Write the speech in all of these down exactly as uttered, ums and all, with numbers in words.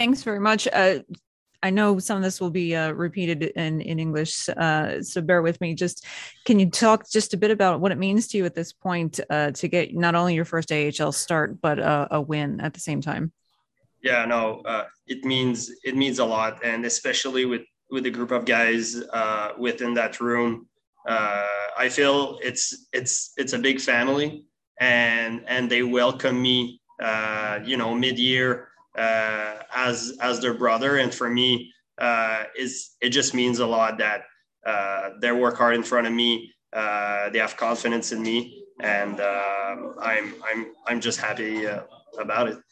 Thanks very much. Uh, I know some of this will be uh, repeated in in English, uh, so bear with me. Just can you talk just a bit about what it means to you at this point uh, to get not only your first A H L start but uh, a win at the same time? Yeah, no, uh, it means it means a lot, and especially with with a group of guys uh, within that room, uh, I feel it's it's it's a big family, and and they welcome me, uh, you know, mid year uh, as as their brother, and for me, uh, is it just means a lot that uh, they work hard in front of me, uh, they have confidence in me, and uh, I'm I'm I'm just happy uh, about it.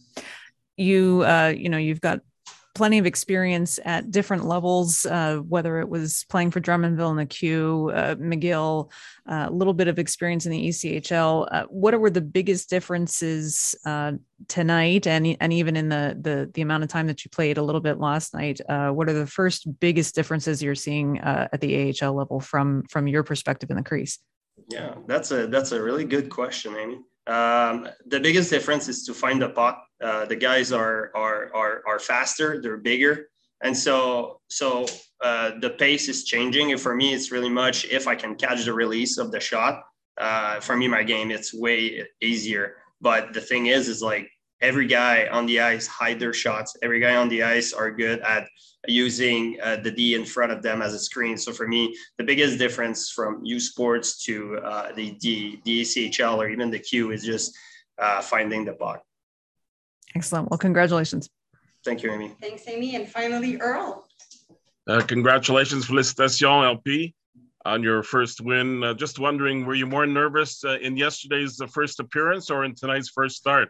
You, uh, you know, you've got plenty of experience at different levels, uh, whether it was playing for Drummondville in the Q, uh, McGill, uh, a uh, little bit of experience in the E C H L. Uh, what were the biggest differences uh, tonight, and and even in the the the amount of time that you played a little bit last night? Uh, what are the first biggest differences you're seeing uh, at the A H L level from from your perspective in the crease? Yeah, that's a that's a really good question, Amy. Um, the biggest difference is to find the puck. Uh, the guys are are are are faster, they're bigger, and so so uh, the pace is changing. And for me, it's really much if I can catch the release of the shot. Uh, for me, my game it's way easier. But the thing is, is like every guy on the ice hide their shots. Every guy on the ice are good at using uh, the D in front of them as a screen. So for me, the biggest difference from U Sports to uh, the D, the E C H L or even the Q is just uh, finding the puck. Excellent. Well, congratulations. Thank you, Amy. Thanks, Amy. And finally, Earl. Uh, congratulations, Félicitations, L P, on your first win. Uh, just wondering, were you more nervous uh, in yesterday's uh, first appearance or in tonight's first start?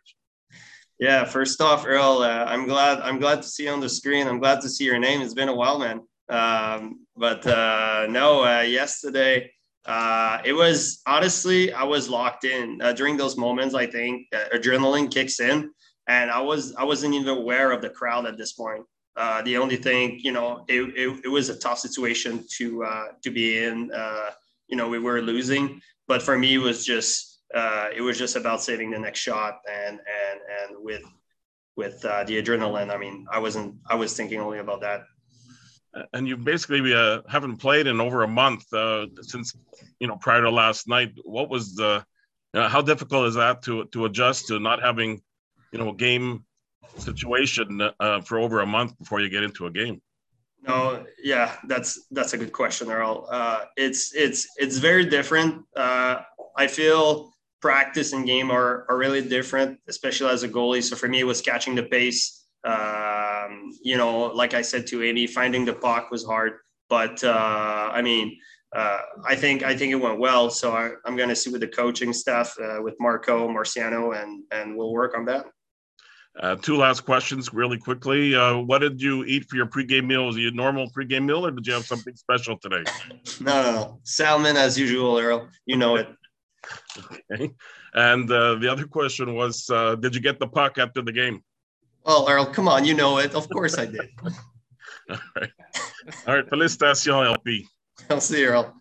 Yeah, first off, Earl, uh, I'm glad I'm glad to see you on the screen. I'm glad to see your name. It's been a while, man. Um, but uh, no, uh, yesterday uh, it was honestly I was locked in uh, during those moments. I think uh, adrenaline kicks in, and I was I wasn't even aware of the crowd at this point. Uh, the only thing, you know, it, it, it was a tough situation to uh, to be in. Uh, you know, we were losing, but for me, it was just. Uh, it was just about saving the next shot, and and and with with uh, the adrenaline. I mean, I wasn't. I was thinking only about that. And you basically uh, haven't played in over a month uh, since you know prior to last night. What was the? You know, how difficult is that to to adjust to not having, you know, a game situation uh, for over a month before you get into a game? No, yeah, that's that's a good question, Earl. Uh, it's it's it's very different. Uh, I feel. Practice and game are, are really different, especially as a goalie. So for me, it was catching the pace. Um, you know, like I said to Amy, finding the puck was hard. But uh, I mean, uh, I think I think it went well. So I, I'm going to see with the coaching staff, uh, with Marco, Marciano, and and we'll work on that. Uh, two last questions really quickly. Uh, what did you eat for your pregame meal? Was it a normal pregame meal or did you have something special today? No, no, no. Salmon as usual, Earl. You know it. Okay. And uh, the other question was, uh, did you get the puck after the game? Well, Earl, come on, you know it. Of course I did. All right. All right. Félicitations, L P. I'll see you, Earl.